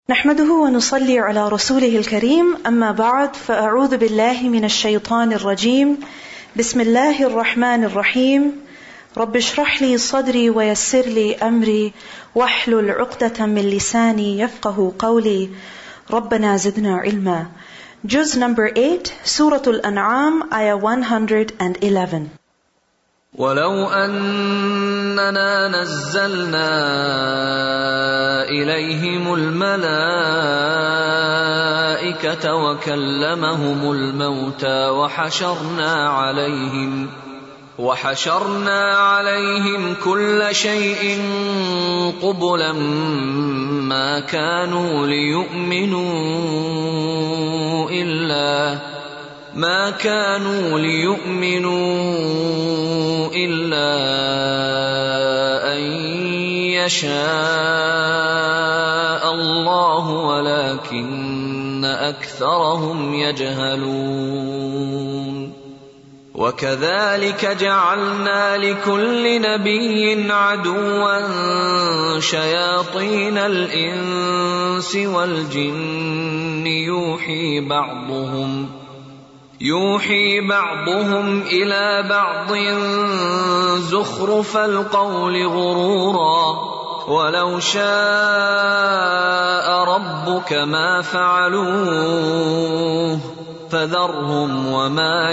نحمده ونصلي على رسوله الكريم أما بعد فأعوذ بالله من الشيطان الرجيم بسم الله الرحمن الرحيم رب اشرح لي صدري ويسر لي أمري واحلل عقدة من لساني يفقه قولي ربنا زدنا علما. Juz number 8, Surah Al-An'am, Ayah 111. ولو أننا نزلنا إليهم الملائكة وكلمهم الموتى وحشرنا عليهم كل شيء قبلا ما كانوا ليؤمنوا إلا أن يشاء الله ولكن أكثرهم يجهلون. وكذلك جعلنا لكل نبي عدوا شياطين الإنس والجن يوحي بعضهم إلى بعض زخرف القول غرورا ولو شاء ربك ما فعلوه فذرهم وما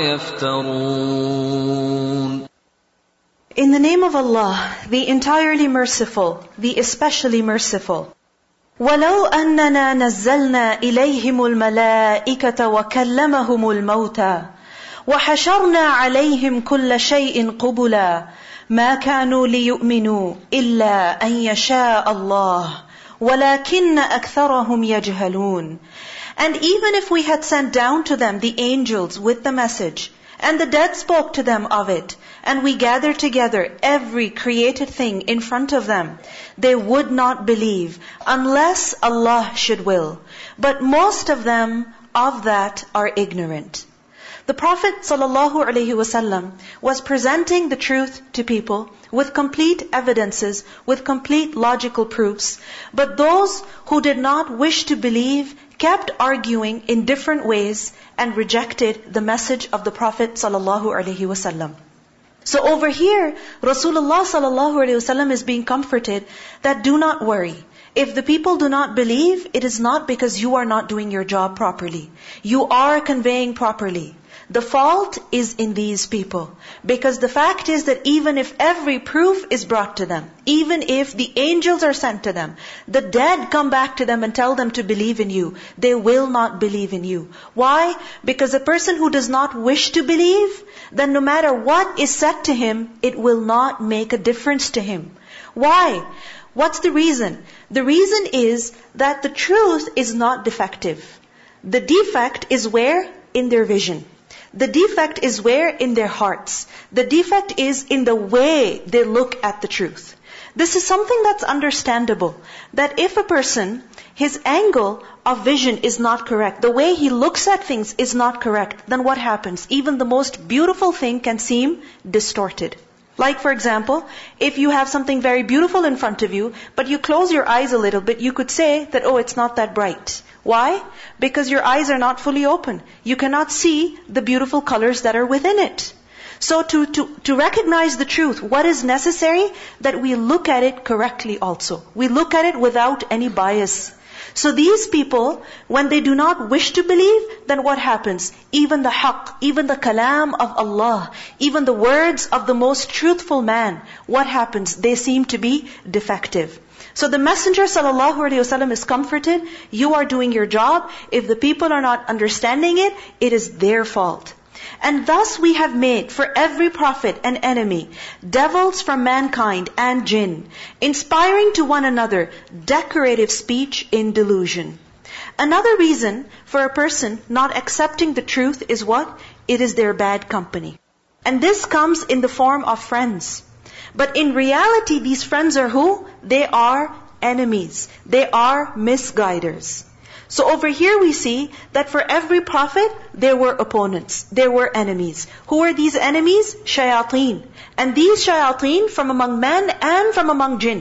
يفترون. In the name of Allah, the entirely merciful, the especially merciful. وَلَوْ أَنَّنَا نَزَّلْنَا إِلَيْهِمُ الْمَلَائِكَةَ وَكَلَّمَهُمُ الْمَوْتَى وَحَشَرْنَا عَلَيْهِمْ كُلَّ شَيْءٍ قُبُلًا مَا كَانُوا لِيُؤْمِنُوا إِلَّا أَن يَشَاءَ اللَّهُ وَلَكِنَّ أَكْثَرَهُمْ يَجْهَلُونَ. And even if we had sent down to them the angels with the message, and the dead spoke to them of it, and we gathered together every created thing in front of them, they would not believe unless Allah should will. But most of them of that are ignorant. The Prophet ﷺ was presenting the truth to people with complete evidences, with complete logical proofs. But those who did not wish to believe kept arguing in different ways and rejected the message of the Prophet ﷺ. So over here, Rasulullah ﷺ is being comforted that do not worry. If the people do not believe, it is not because you are not doing your job properly. You are conveying properly. The fault is in these people. Because the fact is that even if every proof is brought to them, even if the angels are sent to them, the dead come back to them and tell them to believe in you, they will not believe in you. Why? Because a person who does not wish to believe, then no matter what is said to him, it will not make a difference to him. Why? What's the reason? The reason is that the truth is not defective. The defect is where? In their vision. The defect is where? In their hearts. The defect is in the way they look at the truth. This is something that's understandable. That if a person, his angle of vision is not correct, the way he looks at things is not correct, then what happens? Even the most beautiful thing can seem distorted. Like for example, if you have something very beautiful in front of you, but you close your eyes a little bit, you could say that, oh, it's not that bright. Why? Because your eyes are not fully open. You cannot see the beautiful colors that are within it. So to recognize the truth, what is necessary? That we look at it correctly also. We look at it without any bias. So these people, when they do not wish to believe, then what happens? Even the haqq, even the kalam of Allah, even the words of the most truthful man, what happens? They seem to be defective. So the Messenger ﷺ is comforted, you are doing your job. If the people are not understanding it, it is their fault. And thus we have made for every prophet an enemy, devils from mankind and jinn, inspiring to one another decorative speech in delusion. Another reason for a person not accepting the truth is what? It is their bad company. And this comes in the form of friends. But in reality, these friends are who? They are enemies. They are misguiders. So over here we see that for every prophet, there were opponents, there were enemies. Who were these enemies? Shayateen. And these shayateen from among men and from among jinn.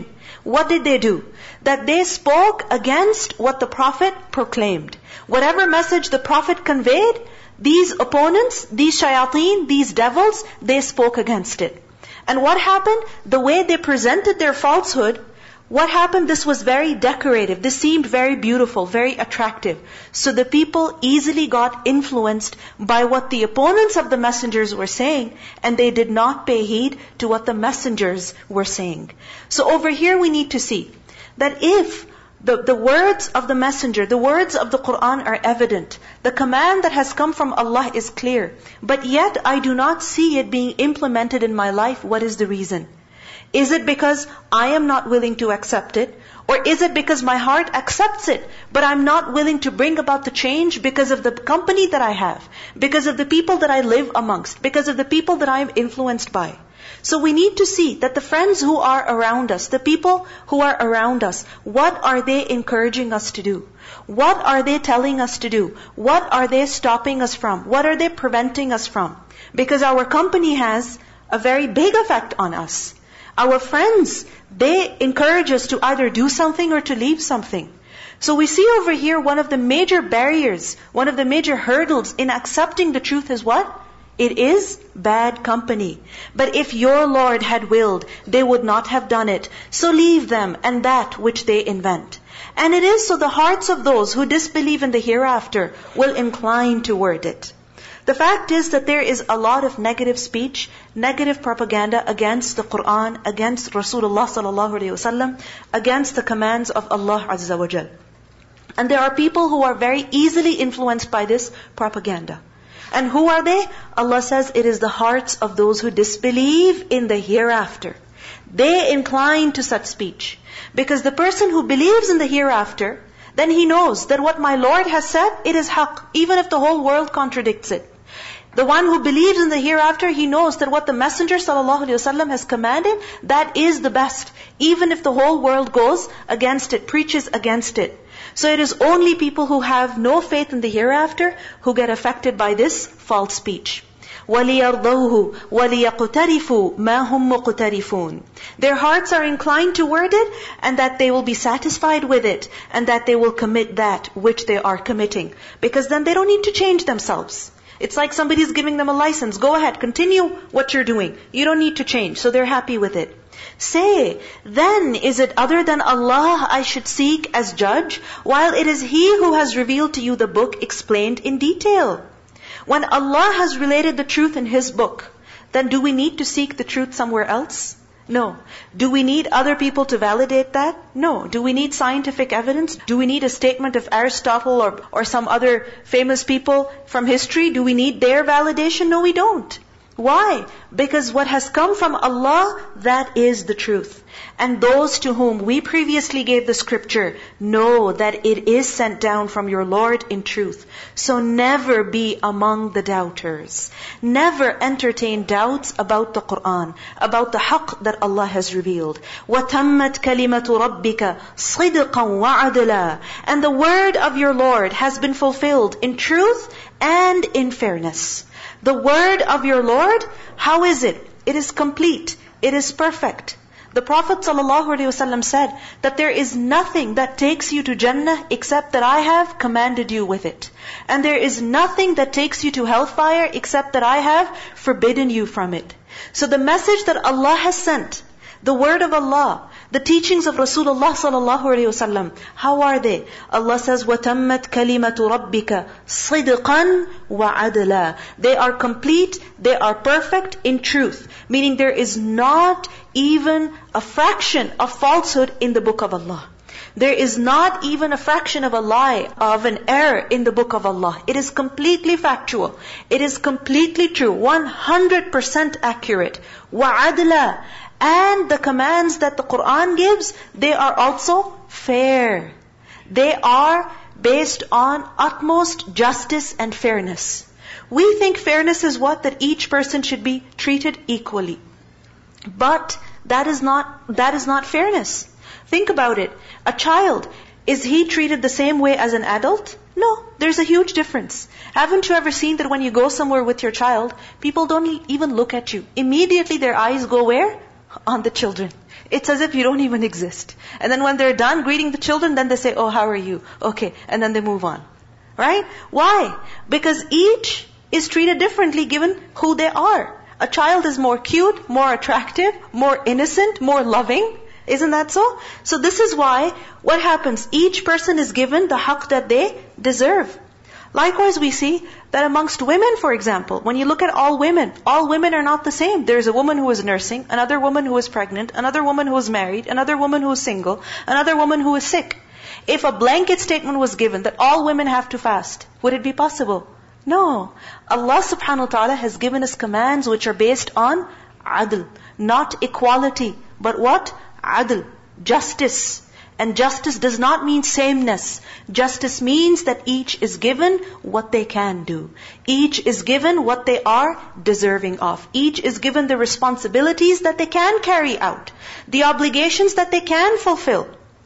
what did they do? That they spoke against what the Prophet proclaimed. Whatever message the Prophet conveyed, these opponents, these shayateen, these devils, they spoke against it. And what happened? The way they presented their falsehood, what happened? This was very decorative. This seemed very beautiful, very attractive. So the people easily got influenced by what the opponents of the messengers were saying, and they did not pay heed to what the messengers were saying. So over here we need to see that if the words of the messenger, the words of the Qur'an are evident, the command that has come from Allah is clear, but yet I do not see it being implemented in my life, what is the reason? Is it because I am not willing to accept it? Or is it because my heart accepts it, but I'm not willing to bring about the change because of the company that I have, because of the people that I live amongst, because of the people that I am influenced by? So we need to see that the friends who are around us, the people who are around us, what are they encouraging us to do? What are they telling us to do? What are they stopping us from? What are they preventing us from? Because our company has a very big effect on us. Our friends, they encourage us to either do something or to leave something. So we see over here one of the major barriers, one of the major hurdles in accepting the truth is what? It is bad company. But if your Lord had willed, they would not have done it. So leave them and that which they invent. And it is so the hearts of those who disbelieve in the hereafter will incline toward it. The fact is that there is a lot of negative speech, negative propaganda against the Qur'an, against Rasulullah sallallahu alaihi wasallam, against the commands of Allah Azza wa Jal. And there are people who are very easily influenced by this propaganda. And who are they? Allah says it is the hearts of those who disbelieve in the hereafter. They incline to such speech. Because the person who believes in the hereafter, then he knows that what my Lord has said, it is haqq, even if the whole world contradicts it. The one who believes in the hereafter, he knows that what the Messenger ﷺ has commanded, that is the best. Even if the whole world goes against it, preaches against it. So it is only people who have no faith in the hereafter who get affected by this false speech. وَلِيَرْضَوْهُ وَلِيَقْتَرِفُوا مَا هُمْ مُقْتَرِفُونَ. Their hearts are inclined toward it, and that they will be satisfied with it, and that they will commit that which they are committing. Because then they don't need to change themselves. It's like somebody's giving them a license. Go ahead, continue what you're doing. You don't need to change. So they're happy with it. Say, then is it other than Allah I should seek as judge, while it is He who has revealed to you the book explained in detail? When Allah has related the truth in His book, then do we need to seek the truth somewhere else? No. Do we need other people to validate that? No. Do we need scientific evidence? Do we need a statement of Aristotle or some other famous people from history? Do we need their validation? No, we don't. Why? Because what has come from Allah, that is the truth. And those to whom we previously gave the scripture know that it is sent down from your Lord in truth. So never be among the doubters. Never entertain doubts about the Qur'an, about the haqq that Allah has revealed. وَتَمَّتْ كَلِمَةُ رَبِّكَ صِدْقًا وَعَدْلًا. And the word of your Lord has been fulfilled in truth and in fairness. The word of your Lord, how is it? It is complete. It is perfect. The Prophet ﷺ said that there is nothing that takes you to Jannah except that I have commanded you with it. And there is nothing that takes you to hellfire except that I have forbidden you from it. So the message that Allah has sent, the word of Allah, the teachings of Rasulullah ﷺ, how are they? Allah says, وَتَمَّتْ كَلِمَةُ رَبِّكَ صِدْقًا وَعَدْلًا. They are complete, they are perfect in truth. Meaning there is not even a fraction of falsehood in the book of Allah. There is not even a fraction of a lie, of an error in the book of Allah. It is completely factual. It is completely true. 100% accurate. وَعَدْلًا. And the commands that the Qur'an gives, they are also fair. They are based on utmost justice and fairness. We think fairness is what? That each person should be treated equally. But that is not fairness. Think about it. A child, is he treated the same way as an adult? No, there's a huge difference. Haven't you ever seen that when you go somewhere with your child, people don't even look at you. Immediately their eyes go where? On the children. It's as if you don't even exist. And then when they're done greeting the children, then they say, oh, how are you? Okay. And then they move on. Right? Why? Because each is treated differently given who they are. A child is more cute, more attractive, more innocent, more loving. Isn't that so? So this is why, what happens? Each person is given the haqq that they deserve. Likewise, we see that amongst women, for example, when you look at all women are not the same. There's a woman who is nursing, another woman who is pregnant, another woman who is married, another woman who is single, another woman who is sick. If a blanket statement was given that all women have to fast, would it be possible? No. Allah subhanahu wa ta'ala has given us commands which are based on adl, not equality, but what? Adl, justice. And justice does not mean sameness. Justice means that each is given what they can do. Each is given what they are deserving of. Each is given the responsibilities that they can carry out, the obligations that they can fulfill.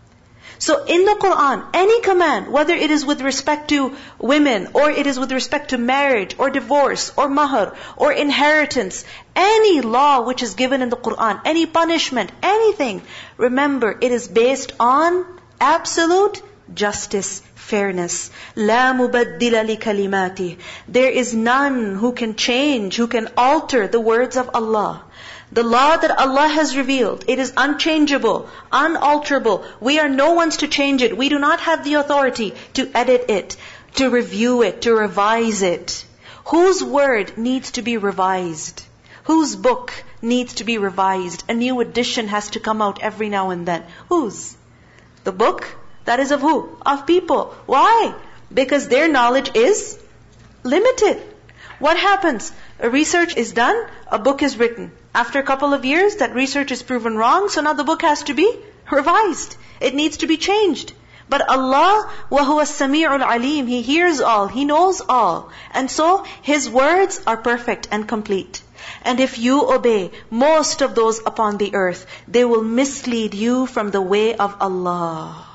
So in the Qur'an, any command, whether it is with respect to women, or it is with respect to marriage, or divorce, or mahr, or inheritance, any law which is given in the Qur'an, any punishment, anything, remember, it is based on absolute justice, fairness. لا مبدل لكلماته. There is none who can change, who can alter the words of Allah. The law that Allah has revealed, it is unchangeable, unalterable. We are no ones to change it. We do not have the authority to edit it, to review it, to revise it. Whose word needs to be revised? Whose book needs to be revised? A new edition has to come out every now and then. Whose? The book? That is of who? Of people. Why? Because their knowledge is limited. What happens? A research is done, a book is written. After a couple of years, that research is proven wrong, so now the book has to be revised. It needs to be changed. But Allah, وَهُوَ السَّمِيعُ الْعَلِيمُ, He hears all, He knows all. And so, His words are perfect and complete. And if you obey most of those upon the earth, they will mislead you from the way of Allah.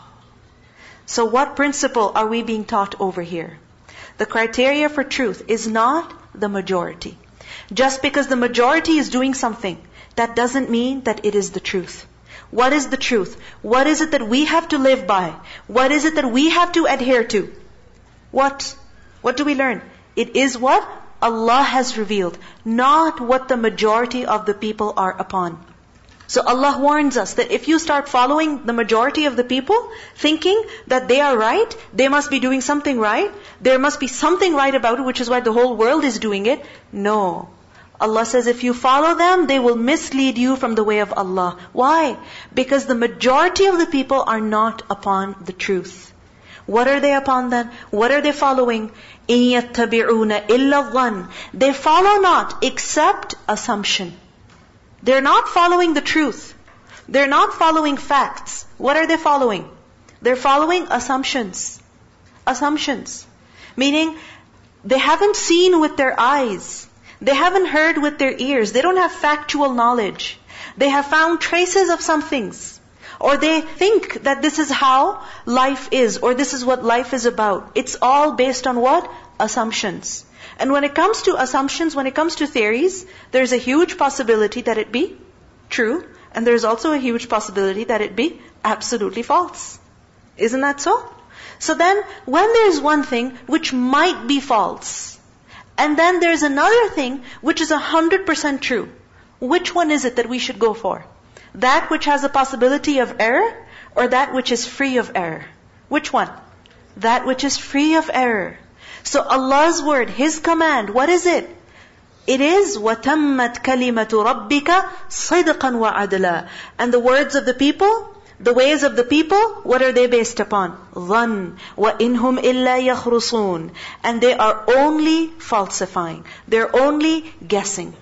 So what principle are we being taught over here? The criteria for truth is not the majority. Just because the majority is doing something, that doesn't mean that it is the truth. What is the truth? What is it that we have to live by? What is it that we have to adhere to? What? What do we learn? It is what Allah has revealed, not what the majority of the people are upon. So Allah warns us that if you start following the majority of the people, thinking that they are right, they must be doing something right, there must be something right about it, which is why the whole world is doing it. No. Allah says if you follow them, they will mislead you from the way of Allah. Why? Because the majority of the people are not upon the truth. What are they upon then? What are they following? إِن يَتَّبِعُونَ إِلَّا الظَّنَّ. They follow not except assumption. They're not following the truth. They're not following facts. What are they following? They're following assumptions. Assumptions. Meaning, they haven't seen with their eyes. They haven't heard with their ears. They don't have factual knowledge. They have found traces of some things. Or they think that this is how life is, or this is what life is about. It's all based on what? Assumptions. And when it comes to assumptions, when it comes to theories, there's a huge possibility that it be true, and there's also a huge possibility that it be absolutely false. Isn't that so? So then, when there's one thing which might be false, and then there's another thing which is 100% true, which one is it that we should go for? That which has a possibility of error, or that which is free of error? Which one? That which is free of error. So Allah's word, His command, what is it? It is وَتَمَّتْ كَلِمَةُ رَبِّكَ صِدْقًا وَعَدْلًا. And the words of the people, the ways of the people, what are they based upon? ظَنْ وَإِنْهُمْ إِلَّا يَخْرُصُونَ. And they are only falsifying. They're only guessing.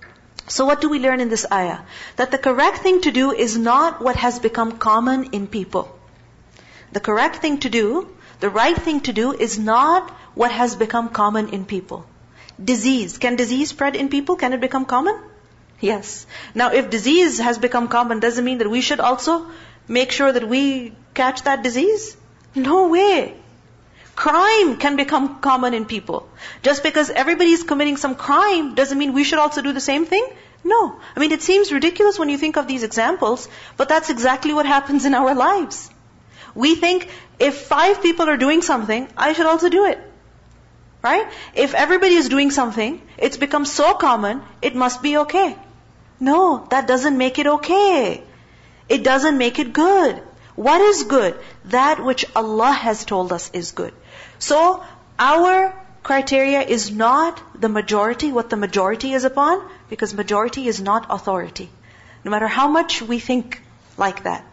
So what do we learn in this ayah? That the correct thing to do is not what has become common in people. The correct thing to do, the right thing to do is not what has become common in people. Disease. Can disease spread in people? Can it become common? Yes. Now if disease has become common, does it mean that we should also make sure that we catch that disease? No way. Crime can become common in people. Just because everybody is committing some crime, doesn't mean we should also do the same thing? No. I mean, it seems ridiculous when you think of these examples, but that's exactly what happens in our lives. We think, if 5 people are doing something, I should also do it. Right? If everybody is doing something, it's become so common, it must be okay. No, that doesn't make it okay. It doesn't make it good. What is good? That which Allah has told us is good. So, our criteria is not the majority, what the majority is upon, because majority is not authority. No matter how much we think like that.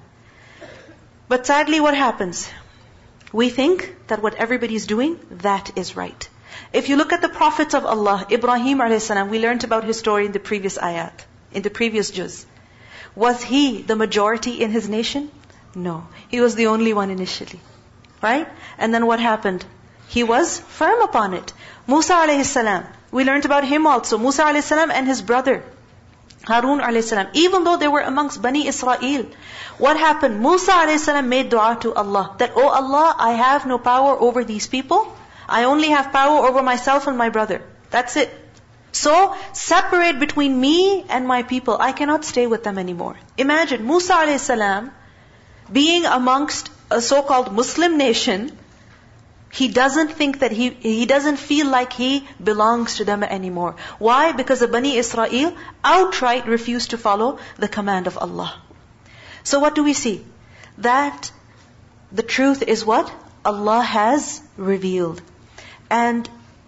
But sadly, what happens? We think that what everybody is doing, that is right. If you look at the prophets of Allah, Ibrahim a.s., we learned about his story in the previous ayat, in the previous juz. Was he the majority in his nation? No. He was the only one initially. Right? And then what happened? He was firm upon it. Musa a.s., we learned about him also. Musa a.s. and his brother, Harun a.s. Even though they were amongst Bani Israel, what happened? Musa a.s. made dua to Allah, that, oh Allah, I have no power over these people. I only have power over myself and my brother. That's it. So, separate between me and my people. I cannot stay with them anymore. Imagine Musa a.s. being amongst a so-called Muslim nation, he doesn't think that he doesn't feel like he belongs to them anymore. Why? Because the Bani Israel outright refused to follow the command of Allah. So what do we see? That the truth is what? Allah has revealed. And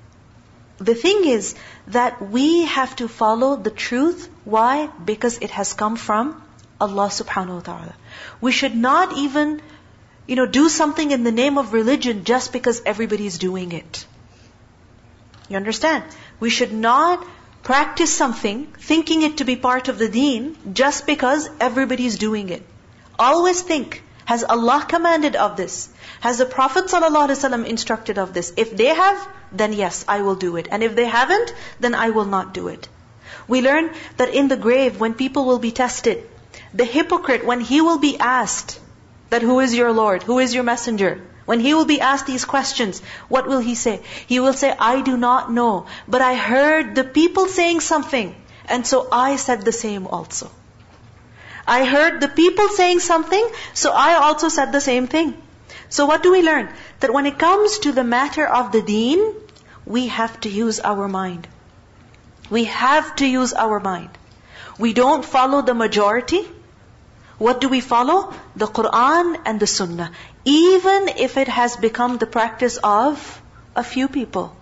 the thing is that we have to follow the truth. Why? Because it has come from Allah subhanahu wa ta'ala. We should not even, do something in the name of religion just because everybody is doing it. You understand? We should not practice something thinking it to be part of the deen just because everybody is doing it. Always think, has Allah commanded of this? Has the Prophet ﷺ instructed of this? If they have, then yes, I will do it. And if they haven't, then I will not do it. We learn that in the grave, when people will be tested, the hypocrite, when he will be asked that who is your Lord, who is your messenger, when he will be asked these questions, what will he say? He will say, I do not know, but I heard the people saying something, and so I said the same also. I heard the people saying something, so I also said the same thing. So what do we learn? That when it comes to the matter of the deen, we have to use our mind. We have to use our mind. We don't follow the majority. What do we follow? The Qur'an and the Sunnah. Even if it has become the practice of a few people.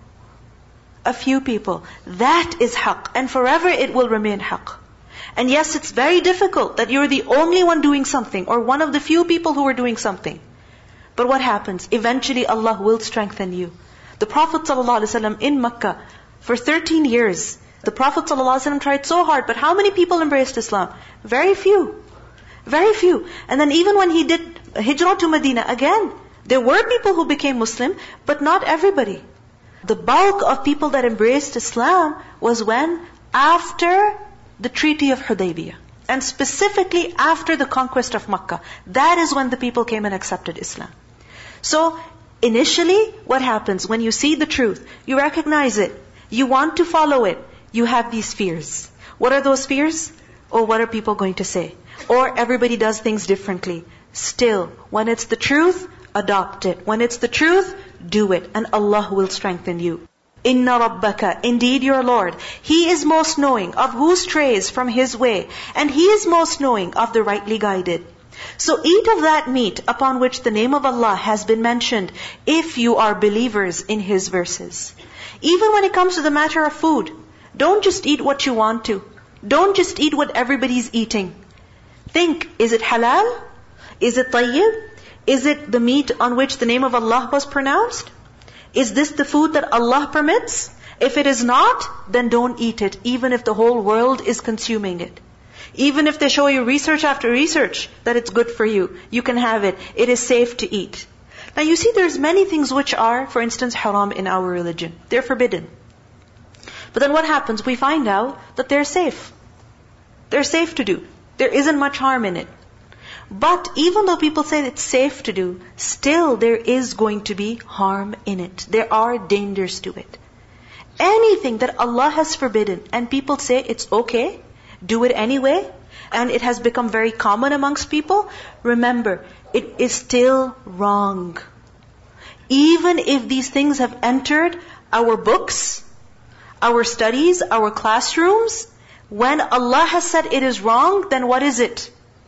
A few people. That is haqq. And forever it will remain haqq. And yes, it's very difficult that you're the only one doing something, or one of the few people who are doing something. But what happens? Eventually Allah will strengthen you. The Prophet ﷺ in Makkah, for 13 years, the Prophet ﷺ tried so hard, but how many people embraced Islam? Very few. Very few. And then even when he did hijrah to Medina, again, there were people who became Muslim, but not everybody. The bulk of people that embraced Islam was when? After the Treaty of Hudaybiyah. And specifically after the conquest of Makkah. That is when the people came and accepted Islam. So, initially, what happens? When you see the truth, you recognize it, you want to follow it, you have these fears. What are those fears? Oh, what are people going to say? Or everybody does things differently. Still, when it's the truth, adopt it. When it's the truth, do it. And Allah will strengthen you. Inna rabbaka, indeed your Lord, He is most knowing of who strays from His way, and He is most knowing of the rightly guided. So eat of that meat upon which the name of Allah has been mentioned, if you are believers in His verses. Even when it comes to the matter of food, don't just eat what you want to. Don't just eat what everybody's eating. Think, is it halal? Is it tayyib? Is it the meat on which the name of Allah was pronounced? Is this the food that Allah permits? If it is not, then don't eat it, even if the whole world is consuming it. Even if they show you research after research that it's good for you, you can have it. It is safe to eat. Now you see there's many things which are, for instance, haram in our religion. They're forbidden. But then what happens? We find out that they're safe. They're safe to do. There isn't much harm in it. But even though people say it's safe to do, still there is going to be harm in it. There are dangers to it. Anything that Allah has forbidden and people say it's okay, do it anyway, and it has become very common amongst people, remember, it is still wrong. Even if these things have entered our books, our studies, our classrooms, when Allah has said it is wrong, then what is it?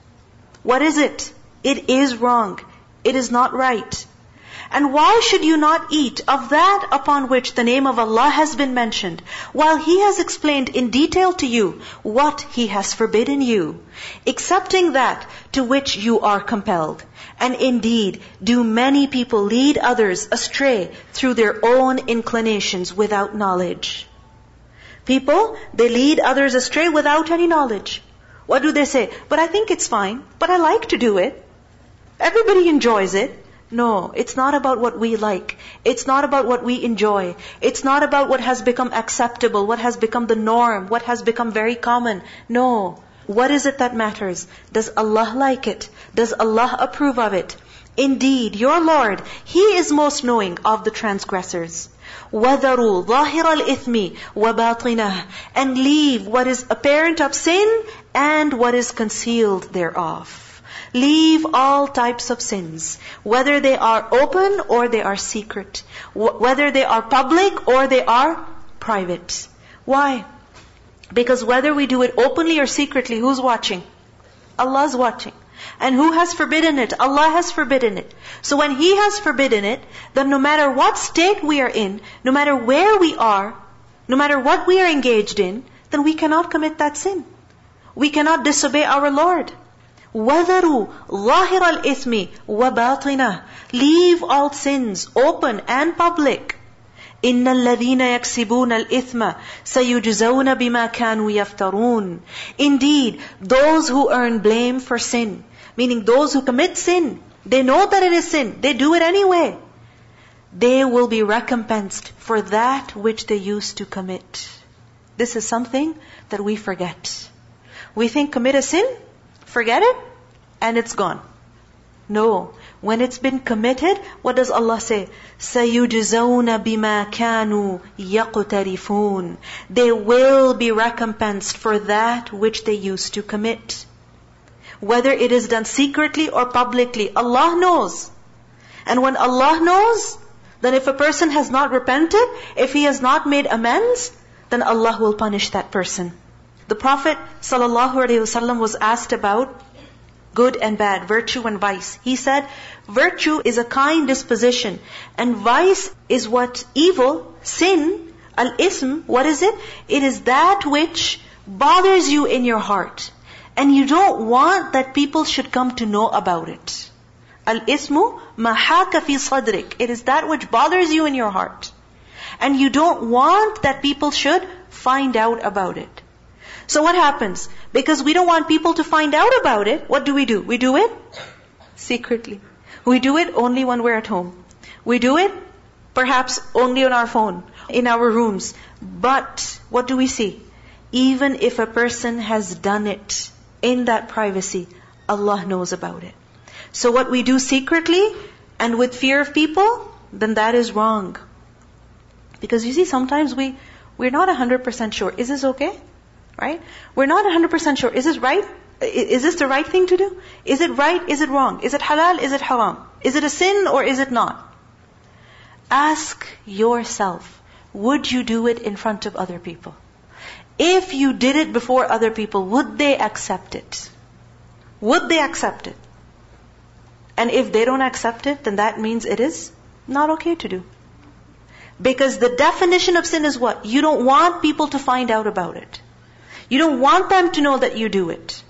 What is it? It is wrong. It is not right. And why should you not eat of that upon which the name of Allah has been mentioned, while He has explained in detail to you what He has forbidden you, excepting that to which you are compelled? And indeed, do many people lead others astray through their own inclinations without knowledge. People, they lead others astray without any knowledge. What do they say? But I think it's fine. But I like to do it. Everybody enjoys it. No, it's not about what we like. It's not about what we enjoy. It's not about what has become acceptable, what has become the norm, what has become very common. No. What is it that matters? Does Allah like it? Does Allah approve of it? Indeed, your Lord, He is most knowing of the transgressors. وَذَرُوا ظَاهِرَ الْإِثْمِ وَبَاطِنَهُ, and leave what is apparent of sin and what is concealed thereof. Leave all types of sins, whether they are open or they are secret, whether they are public or they are private. Why? Because whether we do it openly or secretly, who's watching? Allah's watching. And who has forbidden it? Allah has forbidden it. So when He has forbidden it, then no matter what state we are in, no matter where we are, no matter what we are engaged in, then we cannot commit that sin. We cannot disobey our Lord. وَذَرُوا ظَاهِرَ الْإِثْمِ وَبَاطِنَهُ, leave all sins, open and public. إِنَّ الَّذِينَ يَكْسِبُونَ الْإِثْمَ سَيُجْزَوْنَ بِمَا كَانُوا يَفْتَرُونَ. Indeed, those who earn blame for sin, meaning those who commit sin, they know that it is sin, they do it anyway. They will be recompensed for that which they used to commit. This is something that we forget. We think commit a sin, forget it, and it's gone. No. When it's been committed, what does Allah say? سَيُجْزَوْنَ بِمَا كَانُوا يَقْتَرِفُونَ. They will be recompensed for that which they used to commit. Whether it is done secretly or publicly, Allah knows. And when Allah knows, then if a person has not repented, if he has not made amends, then Allah will punish that person. The Prophet ﷺ was asked about good and bad, virtue and vice. He said, virtue is a kind disposition, and vice is what? Evil, sin, al-ism, what is it? It is that which bothers you in your heart, and you don't want that people should come to know about it. Al-ismu ma haka fi sadrik. It is that which bothers you in your heart, and you don't want that people should find out about it. So what happens? Because we don't want people to find out about it, what do? We do it secretly. We do it only when we're at home. We do it perhaps only on our phone, in our rooms. But what do we see? Even if a person has done it in that privacy, Allah knows about it. So what we do secretly and with fear of people, then that is wrong. Because you see, sometimes we're not 100% sure. Is this okay? Right? We're not 100% sure. Is this right? Is this the right thing to do? Is it right? Is it wrong? Is it halal? Is it haram? Is it a sin or is it not? Ask yourself, would you do it in front of other people? If you did it before other people, would they accept it? Would they accept it? And if they don't accept it, then that means it is not okay to do. Because the definition of sin is what? You don't want people to find out about it. You don't want them to know that you do it.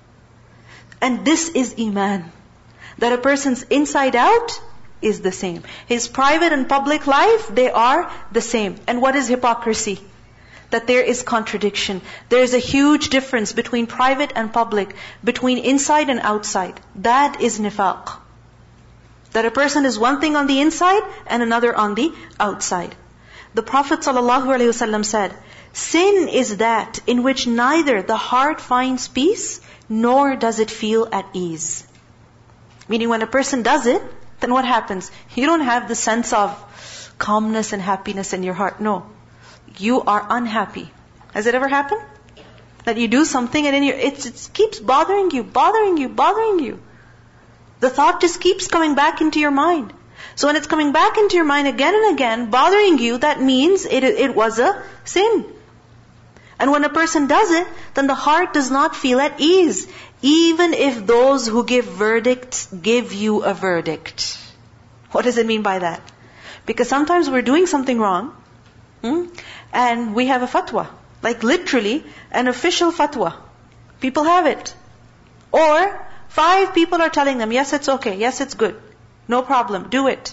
And this is Iman. That a person's inside out is the same. His private and public life, they are the same. And what is hypocrisy? That there is contradiction. There is a huge difference between private and public, between inside and outside. That is nifaq. That a person is one thing on the inside and another on the outside. The Prophet ﷺ said, sin is that in which neither the heart finds peace, nor does it feel at ease. Meaning when a person does it, then what happens? You don't have the sense of calmness and happiness in your heart. No. You are unhappy. Has it ever happened? That you do something and then it keeps bothering you. The thought just keeps coming back into your mind. So when it's coming back into your mind again and again, bothering you, that means it was a sin. And when a person does it, then the heart does not feel at ease. Even if those who give verdicts give you a verdict. What does it mean by that? Because sometimes we're doing something wrong, and we have a fatwa. Like literally, an official fatwa. People have it. Or 5 people are telling them, yes, it's okay, yes, it's good. No problem, do it.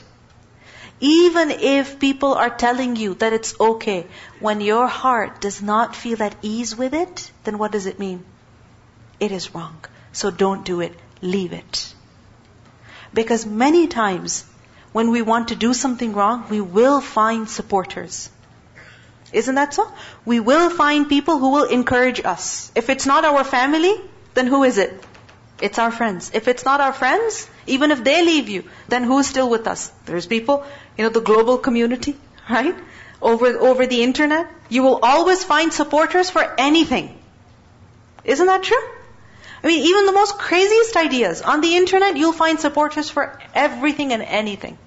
Even if people are telling you that it's okay, when your heart does not feel at ease with it, then what does it mean? It is wrong. So don't do it. Leave it. Because many times, when we want to do something wrong, we will find supporters. Isn't that so? We will find people who will encourage us. If it's not our family, then who is it? It's our friends. If it's not our friends, even if they leave you, then who's still with us? There's people, the global community, right? Over the internet. You will always find supporters for anything. Isn't that true? I mean, even the most craziest ideas on the internet, you'll find supporters for everything and anything.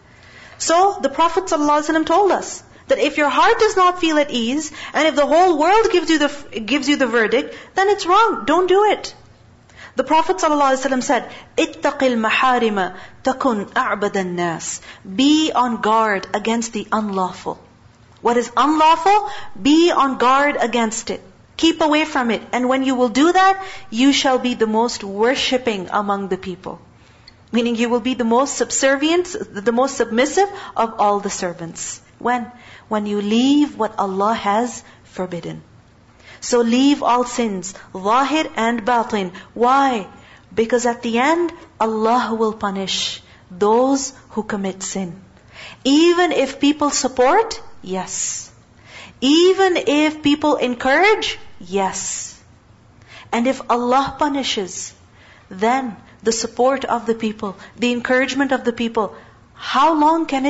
So, the Prophet ﷺ told us that if your heart does not feel at ease, and if the whole world gives you the verdict, then it's wrong. Don't do it. The Prophet ﷺ said, اتَّقِ الْمَحَارِمَ تَكُنْ أَعْبَدَ النَّاسِ. Be on guard against the unlawful. What is unlawful? Be on guard against it. Keep away from it. And when you will do that, you shall be the most worshipping among the people. Meaning you will be the most subservient, the most submissive of all the servants. When? When you leave what Allah has forbidden. So leave all sins, zahir and batin. Why? Because at the end, Allah will punish those who commit sin. Even if people support, yes. Even if people encourage, yes. And if Allah punishes, then the support of the people, the encouragement of the people, how long can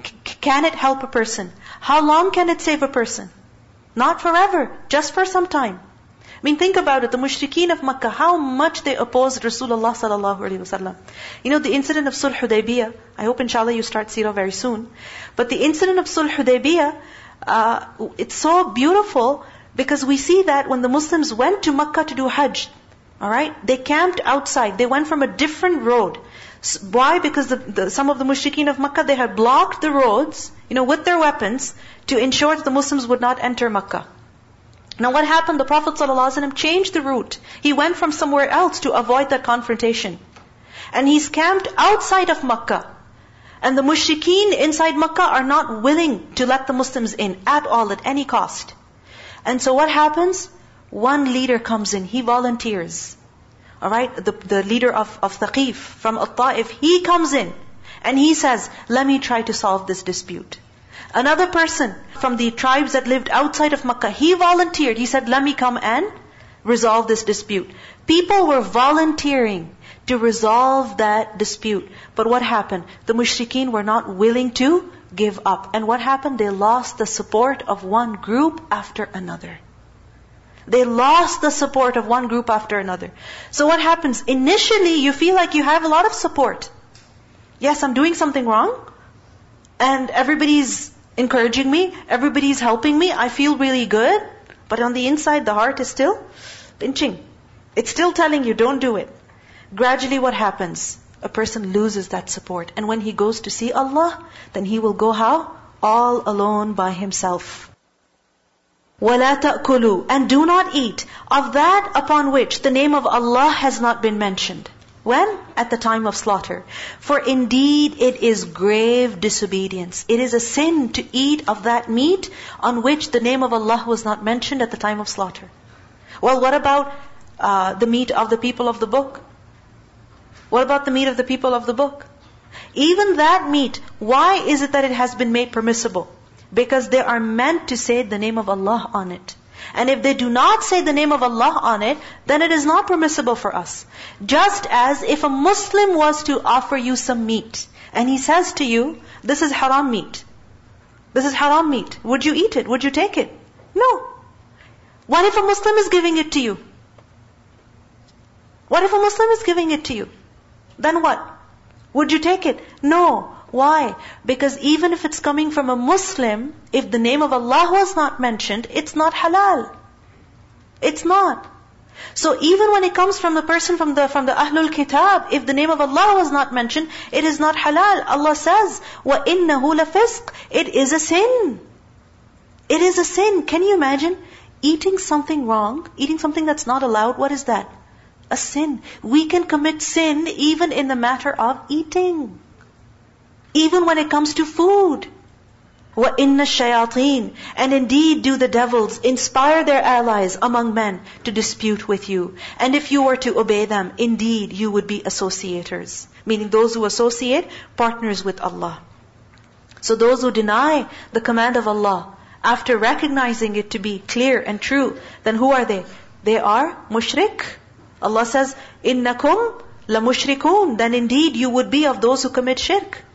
it help a person? How long can it save a person? Not forever, just for some time. I mean, think about it. The mushrikeen of Makkah, how much they opposed Rasulullah sallallahu alaihi wasallam. The incident of Sulh Hudaybiyah. I hope inshallah you start seerah very soon. But the incident of Sulh Hudaybiyah, it's so beautiful because we see that when the Muslims went to Makkah to do Hajj, alright, they camped outside. They went from a different road. Why? Because some of the mushrikeen of Makkah, they had blocked the roads, with their weapons to ensure that the Muslims would not enter Makkah. Now what happened? The Prophet ﷺ changed the route. He went from somewhere else to avoid that confrontation. And he's camped outside of Makkah. And the mushrikeen inside Makkah are not willing to let the Muslims in at all, at any cost. And so what happens? One leader comes in, he volunteers. Alright, the leader of Thaqif from At-Ta'if, he comes in and he says, let me try to solve this dispute. Another person from the tribes that lived outside of Makkah, he volunteered. He said, let me come and resolve this dispute. People were volunteering to resolve that dispute. But what happened? The mushrikeen were not willing to give up. And what happened? They lost the support of one group after another. They lost the support of one group after another. So what happens? Initially, you feel like you have a lot of support. Yes, I'm doing something wrong. And everybody's encouraging me. Everybody's helping me. I feel really good. But on the inside, the heart is still pinching. It's still telling you, don't do it. Gradually what happens? A person loses that support. And when he goes to see Allah, then he will go how? All alone by himself. وَلَا تَأْكُلُوا. And do not eat of that upon which the name of Allah has not been mentioned. When? At the time of slaughter. For indeed it is grave disobedience. It is a sin to eat of that meat on which the name of Allah was not mentioned at the time of slaughter. Well, what about the meat of the people of the book? What about the meat of the people of the book? Even that meat, why is it that it has been made permissible? Because they are meant to say the name of Allah on it. And if they do not say the name of Allah on it, then it is not permissible for us. Just as if a Muslim was to offer you some meat, and he says to you, this is haram meat. This is haram meat. Would you eat it? Would you take it? No. What if a Muslim is giving it to you? What if a Muslim is giving it to you? Then what? Would you take it? No. Why? Because even if it's coming from a Muslim, if the name of Allah was not mentioned, it's not halal. It's not. So even when it comes from the person from the Ahlul Kitab, if the name of Allah was not mentioned, it is not halal. Allah says, وَإِنَّهُ لَفِسْقٌ. It is a sin. It is a sin. Can you imagine? Eating something wrong, eating something that's not allowed, what is that? A sin. We can commit sin even in the matter of eating. Even when it comes to food. وَإِنَّ الشَّيَاطِينَ. And indeed do the devils inspire their allies among men to dispute with you. And if you were to obey them, indeed you would be associators. Meaning those who associate partners with Allah. So those who deny the command of Allah, after recognizing it to be clear and true, then who are they? They are mushrik. Allah says, إِنَّكُمْ لَمُشْرِكُونَ. Then indeed you would be of those who commit shirk.